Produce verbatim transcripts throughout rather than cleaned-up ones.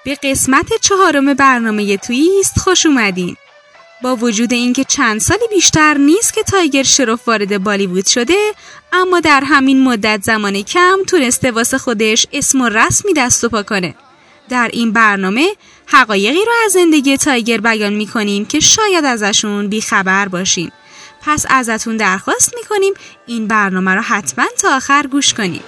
به قسمت چهارم برنامه توییست خوش اومدین. با وجود اینکه چند سالی بیشتر نیست که تایگر شرف وارد بالیوود شده، اما در همین مدت زمان کم تونسته واسه خودش اسم و رسمی دست و پا کنه. در این برنامه حقایقی رو از زندگی تایگر بیان میکنیم که شاید ازشون بیخبر باشین. پس ازتون درخواست میکنیم این برنامه رو حتما تا آخر گوش کنیم.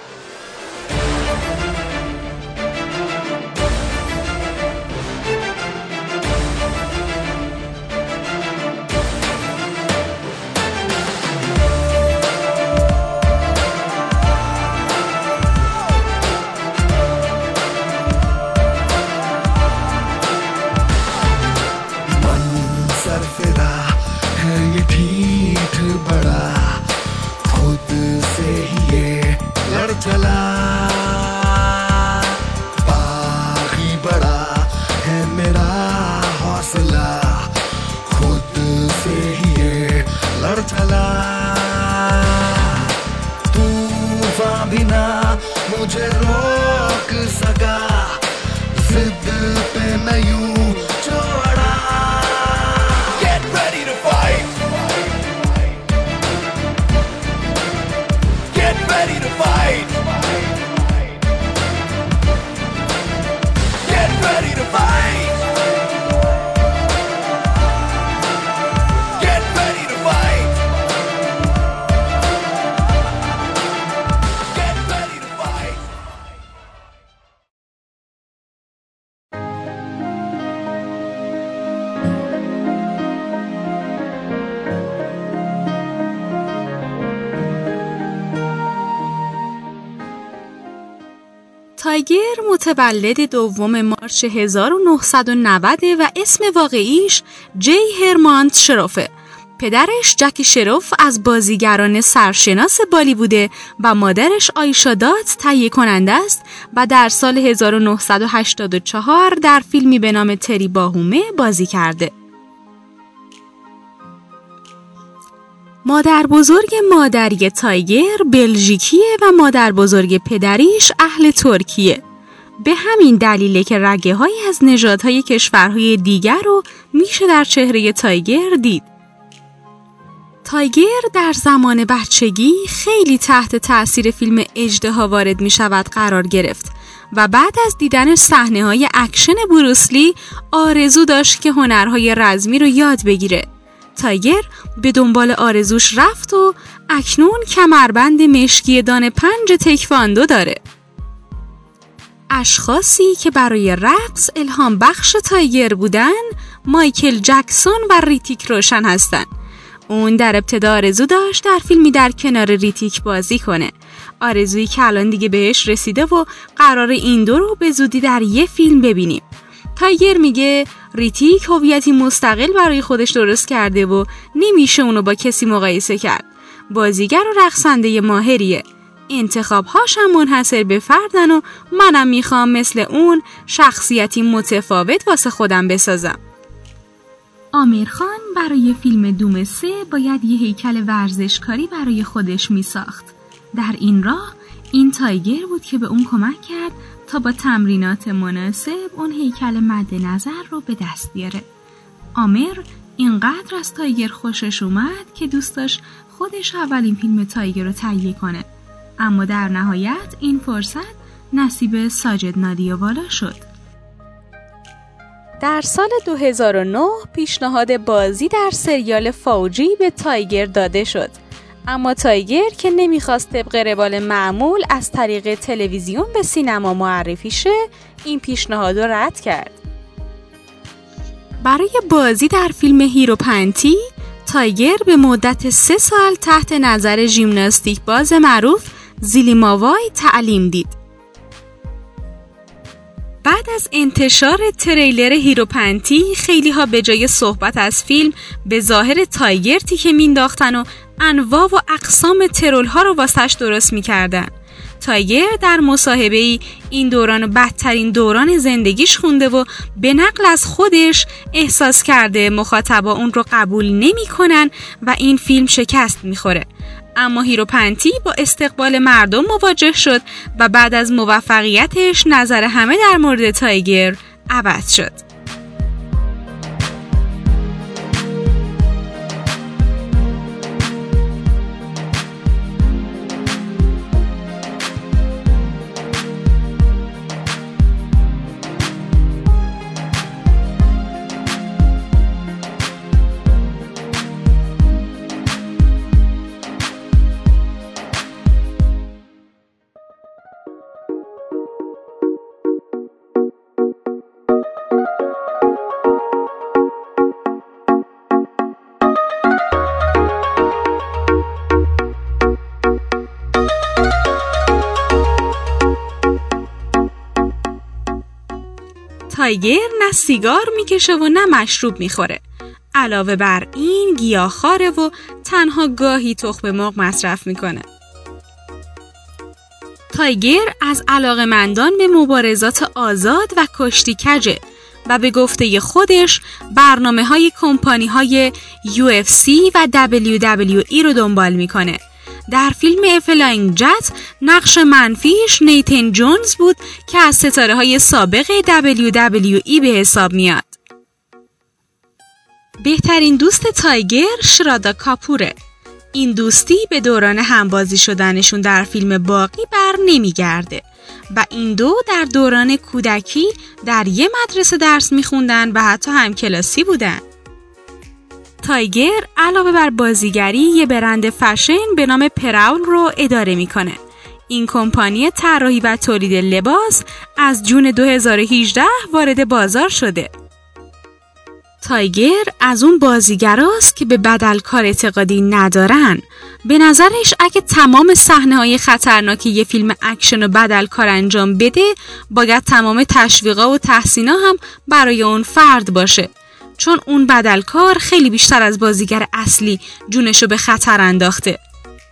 मुझे रोक सका जिद पे मैं यूं छोड़ा Get ready to fight Get ready to fight Get ready to fight Get ready to fight تایگر متولد دوم مارس هزار و نهصد و نود و اسم واقعیش جی هرماند شرفه. پدرش جک شرف از بازیگران سرشناس بالیووده و مادرش آیشا دات تهیه کننده است و در سال هزار و نهصد و هشتاد و چهار در فیلمی به نام تری باهومه بازی کرده. مادر بزرگ مادری تایگر بلژیکیه و مادر بزرگ پدریش اهل ترکیه. به همین دلیله که رگه هایی از نژادهای کشورهای دیگر رو میشه در چهره تایگر دید. تایگر در زمان بچگی خیلی تحت تأثیر فیلم اژدها وارد می شود قرار گرفت و بعد از دیدن صحنه‌های اکشن بروسلی آرزو داشت که هنرهای رزمی رو یاد بگیره. تایگر به دنبال آرزوش رفت و اکنون کمربند مشکی دان پنج تکواندو داره. اشخاصی که برای رقص الهام بخش تایگر بودن مایکل جکسون و ریتیک روشن هستن. اون در ابتدا آرزو داشت در فیلمی در کنار ریتیک بازی کنه. آرزویی که الان دیگه بهش رسیده و قرار این دو رو به زودی در یه فیلم ببینیم. تایگر میگه ریتیک هویتی مستقل برای خودش درست کرده و نمیشه اونو با کسی مقایسه کرد. بازیگر و رقصنده ماهریه. انتخابهاش هم منحصر به فردن و منم میخوام مثل اون شخصیتی متفاوت واسه خودم بسازم. عامر خان برای فیلم دوم سه باید یه هیکل ورزشکاری برای خودش میساخت. در این راه این تایگر بود که به اون کمک کرد تا با تمرینات مناسب اون هیکل مد نظر رو به دست بیاره. عامر اینقدر از تایگر خوشش اومد که دوست داشت خودش اولین فیلم تایگر رو تهیه کنه. اما در نهایت این فرصت نصیب ساجد نادیاوالا شد. در سال دو هزار و نه پیشنهاد بازی در سریال فوجی به تایگر داده شد. اما تایگر که نمیخواست طبق روال معمول از طریق تلویزیون به سینما معرفی شه، این پیشنهاد رو رد کرد. برای بازی در فیلم هیرو پنتی، تایگر به مدت سه سال تحت نظر ژیمناستیک باز معروف زیلی ماوای تعلیم دید. بعد از انتشار تریلر هیرو پنتی، خیلی ها به جای صحبت از فیلم به ظاهر تایگر تیکه مینداختن و انواع و اقسام ترول ها رو واسش درست میکردن. تایگر در مصاحبه‌ای این دوران بدترین دوران زندگیش خونده و به نقل از خودش احساس کرده مخاطبا اون رو قبول نمی‌کنن و این فیلم شکست می‌خوره. اما هیرو پنتی با استقبال مردم مواجه شد و بعد از موفقیتش نظر همه در مورد تایگر عوض شد. تایگر نه سیگار میکشه و نه مشروب میخوره. علاوه بر این گیاهخواره و تنها گاهی تخم مرغ مصرف میکنه. تایگر از علاقه‌مندان به مبارزات آزاد و کشتی کجه و به گفته خودش برنامه های کمپانی های یو اف سی و دبلیو دبلیو ای رو دنبال میکنه. در فیلم فلاینگ جت نقش منفیش نیتن جونز بود که از ستاره های سابق دبلیو دبلیو ای به حساب میاد. بهترین دوست تایگر شرادا کاپوره. این دوستی به دوران همبازی شدنشون در فیلم باقی بر نمیگرده و این دو در دوران کودکی در یه مدرسه درس میخوندن و حتی همکلاسی بودن. تایگر علاوه بر بازیگری یه برند فشن به نام پراول رو اداره میکنه. این کمپانی طراحی و تولید لباس از جون دو هزار و هجده وارد بازار شده. تایگر از اون بازیگراست که به بدلکار اعتقادی ندارن. به نظرش اگه تمام صحنه‌های خطرناک یه فیلم اکشن و بدلکار انجام بده، باید تمام تشویقا و تحسینا هم برای اون فرد باشه. چون اون بدلکار خیلی بیشتر از بازیگر اصلی جونشو به خطر انداخته.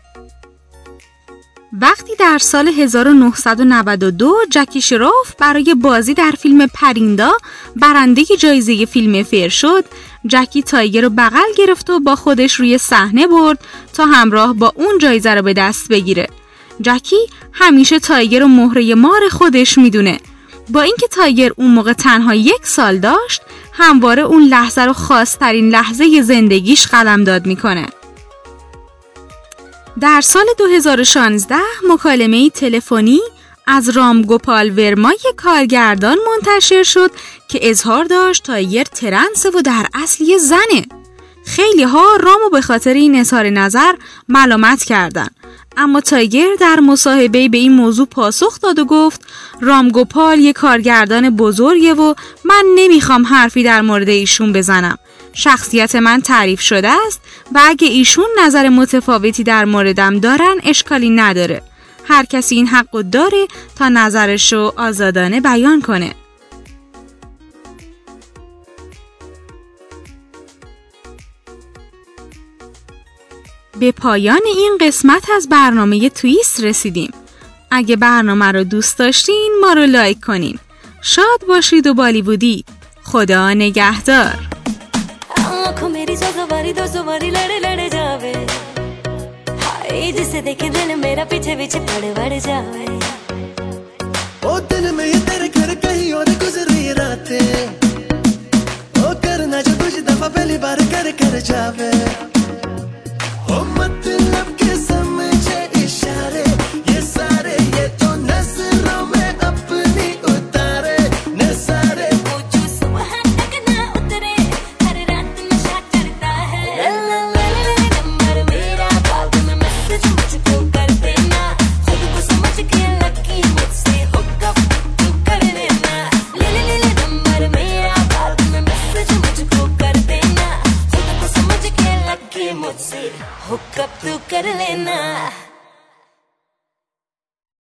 وقتی در سال هزار و نهصد و نود و دو جکی شروف برای بازی در فیلم پریندا برنده جایزه فیلم فیر شد، جکی تایگر رو بغل گرفت و با خودش روی صحنه برد تا همراه با اون جایزه رو به دست بگیره. جکی همیشه تایگر رو مهره مار خودش میدونه. با اینکه تایگر اون موقع تنها یک سال داشت، همواره اون لحظه رو خاص‌ترین لحظه زندگیش قلمداد میکنه. در سال دو هزار و شانزده مکالمه‌ای تلفنی از رام گوپال ورما یک کارگردان منتشر شد که اظهار داشت تایگر ترنسه و در اصل یه زنه. خیلی ها رامو به خاطر این اظهار نظر ملامت کردن، اما تایگر در مصاحبه‌ای به این موضوع پاسخ داد و گفت رام گوپال یک کارگردان بزرگه و من نمیخوام حرفی در مورد ایشون بزنم. شخصیت من تعریف شده است و اگه ایشون نظر متفاوتی در موردم دارن اشکالی نداره. هر کسی این حقو داره تا نظرشو آزادانه بیان کنه. به پایان این قسمت از برنامه تویست رسیدیم. اگه برنامه رو دوست داشتین ما رو لایک کنین. شاد باشید و بالیوودی. خدا نگهدار. आँखों मेरी जो सवारी दो सवारी लड़े लड़े जावे हाय जिसे देखे दिल मेरा पीछे पीछे पड़ पड़ जावे